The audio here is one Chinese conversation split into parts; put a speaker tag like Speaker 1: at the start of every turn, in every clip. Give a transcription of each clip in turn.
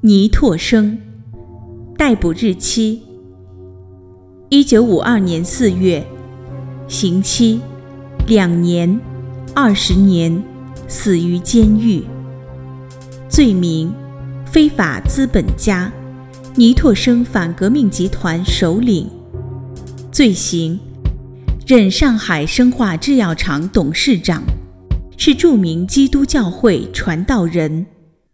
Speaker 1: 倪柝声，逮捕日期1952年4月，刑期2年、20年，死于监狱。罪名：非法资本家，倪柝声反革命集团首领。罪行：任上海生化制药厂董事长，是著名基督教会传道人。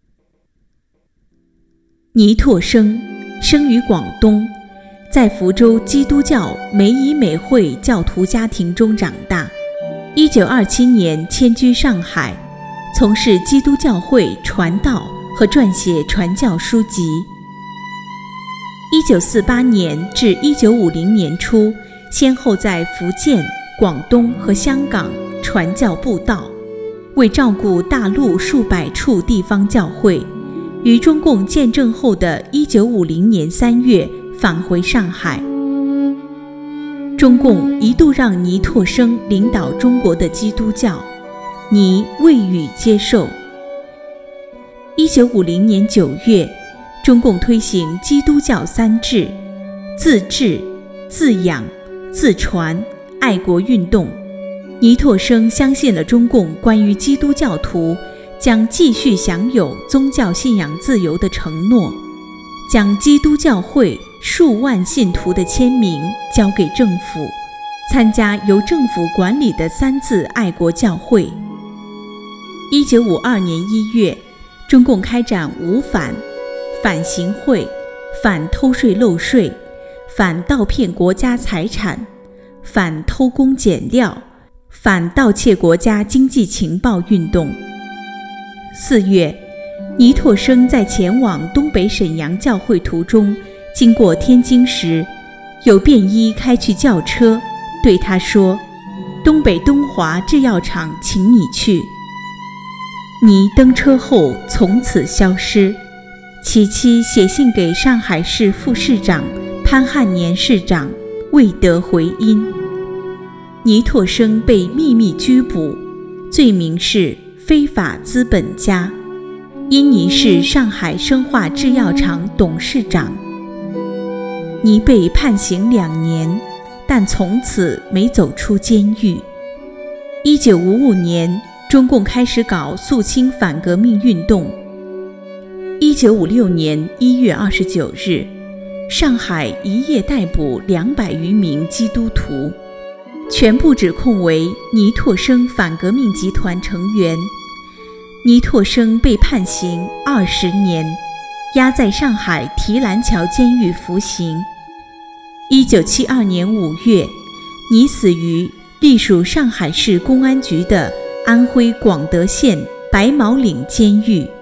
Speaker 1: 倪柝声生于广东，在福州基督教美以美会教徒家庭中长大。1927年迁居上海，从事基督教会传道和撰写传教书籍。1948年至1950年初，先后在福建、广东和香港传教布道，为照顾大陆数百处地方教会，于中共建政后的1950年3月返回上海。中共一度让倪柝声领导中国的基督教，倪未予接受。1950年9月，中共推行基督教3治：自治、自养、自传、爱国运动。倪柝声相信了中共关于基督教徒将继续享有宗教信仰自由的承诺，将基督教会数万信徒的签名交给政府，参加由政府管理的3自爱国教会。1952年1月，中共开展五反：反行贿、反偷税漏税、反盗骗国家财产、反偷工减料、反盗窃国家经济情报运动。4月，倪柝声在前往东北沈阳教会途中，经过天津时，有便衣开去轿车，对他说：“东北东华制药厂请你去。”倪登车后从此消失，其妻写信给上海市副市长潘汉年市长，未得回音。倪柝声被秘密拘捕，罪名是非法资本家，因倪是上海生化制药厂董事长。倪被判刑2年，但从此没走出监狱。1955年，中共开始搞肃清反革命运动。1956年1月29日，上海一夜逮捕200余名基督徒，全部指控为倪柝声反革命集团成员。倪柝声被判刑20年，押在上海提篮桥监狱服刑。1972年5月，倪死于隶属上海市公安局的安徽广德县白毛岭监狱。